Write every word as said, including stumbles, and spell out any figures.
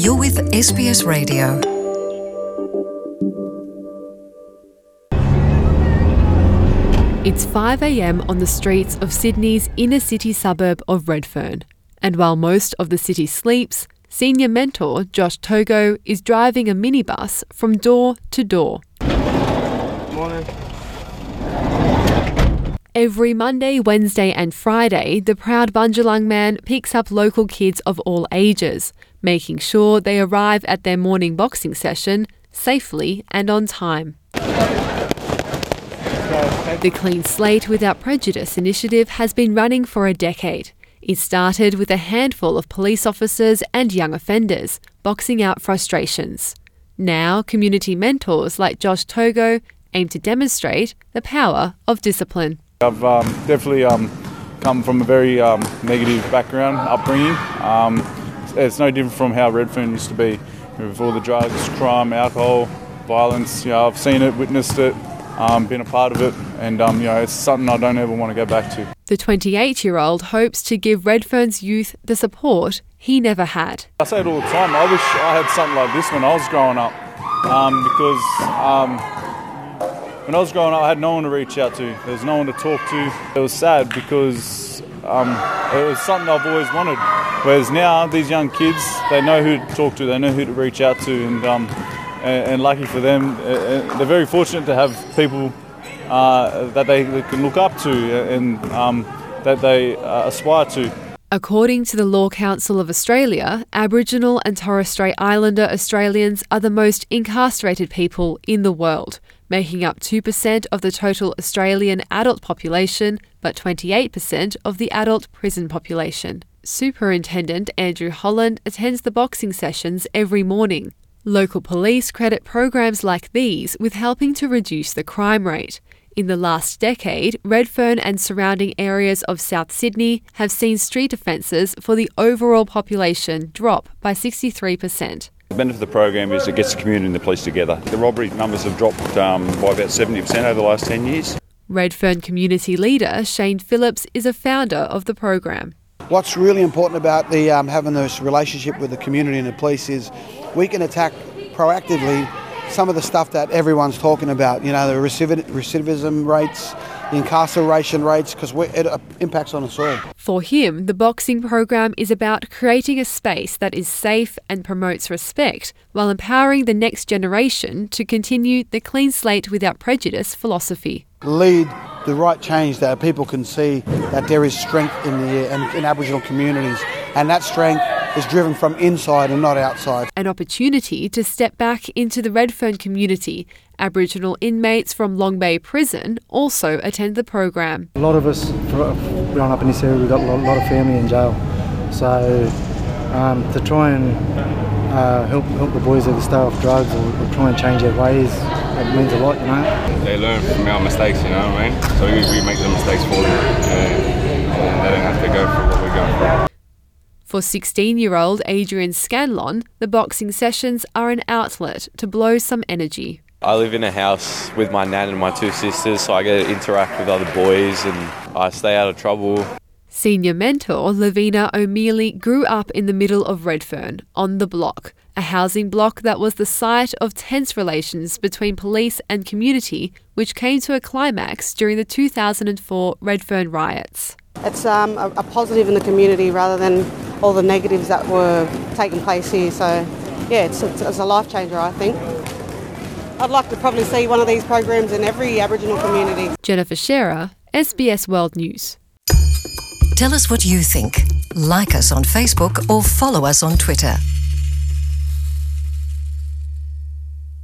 You're with S B S Radio. It's five a m on the streets of Sydney's inner city suburb of Redfern. And while most of the city sleeps, senior mentor Josh Togo is driving a minibus from door to door. Morning. Every Monday, Wednesday and Friday, the proud Bundjalung man picks up local kids of all ages, making sure they arrive at their morning boxing session safely and on time. The Clean Slate Without Prejudice initiative has been running for a decade. It started with a handful of police officers and young offenders boxing out frustrations. Now, community mentors like Josh Togo aim to demonstrate the power of discipline. I've um, definitely um, come from a very um, negative background, upbringing. Um, it's no different from how Redfern used to be, with all the drugs, crime, alcohol, violence. You know, I've seen it, witnessed it, um, been a part of it, and um, you know, it's something I don't ever want to go back to. The twenty-eight-year-old hopes to give Redfern's youth the support he never had. I say it all the time. I wish I had something like this when I was growing up, um, because um, when I was growing up, I had no one to reach out to. There was no one to talk to. It was sad because um, it was something I've always wanted. Whereas now, these young kids, they know who to talk to, they know who to reach out to, and um, and, and lucky for them, uh, they're very fortunate to have people uh, that they, they can look up to and um, that they uh, aspire to. According to the Law Council of Australia, Aboriginal and Torres Strait Islander Australians are the most incarcerated people in the world, making up two percent of the total Australian adult population, but twenty-eight percent of the adult prison population. Superintendent Andrew Holland attends the boxing sessions every morning. Local police credit programs like these with helping to reduce the crime rate. In the last decade, Redfern and surrounding areas of South Sydney have seen street offences for the overall population drop by sixty-three percent. The benefit of the program is it gets the community and the police together. The robbery numbers have dropped um, by about seventy percent over the last ten years. Redfern community leader Shane Phillips is a founder of the program. What's really important about the um, having this relationship with the community and the police is we can attack proactively some of the stuff that everyone's talking about, you know, the recidiv- recidivism rates, the incarceration rates, because it uh, impacts on us all. For him, the boxing program is about creating a space that is safe and promotes respect while empowering the next generation to continue the Clean Slate Without Prejudice philosophy. Lead the right change that people can see that there is strength in the in, in Aboriginal communities, and that strength is driven from inside and not outside. An opportunity to step back into the Redfern community. Aboriginal inmates from Long Bay Prison also attend the program. A lot of us growing up in this area, we've got a lot of family in jail. So um, to try and uh, help help the boys either stay off drugs or, or try and change their ways, it means a lot, you know. They learn from our mistakes, you know what I mean? So we, we make the mistakes for them, and, and they don't have to go through what we're going through. For sixteen-year-old Adrian Scanlon, the boxing sessions are an outlet to blow some energy. I live in a house with my nan and my two sisters, so I get to interact with other boys and I stay out of trouble. Senior mentor Lavina O'Mealy grew up in the middle of Redfern, on the block, a housing block that was the site of tense relations between police and community, which came to a climax during the two thousand four Redfern riots. It's um, a, a positive in the community rather than all the negatives that were taking place here. So, yeah, it's, it's, it's a life changer, I think. I'd like to probably see one of these programs in every Aboriginal community. Jennifer Shearer, S B S World News. Tell us what you think. Like us on Facebook or follow us on Twitter.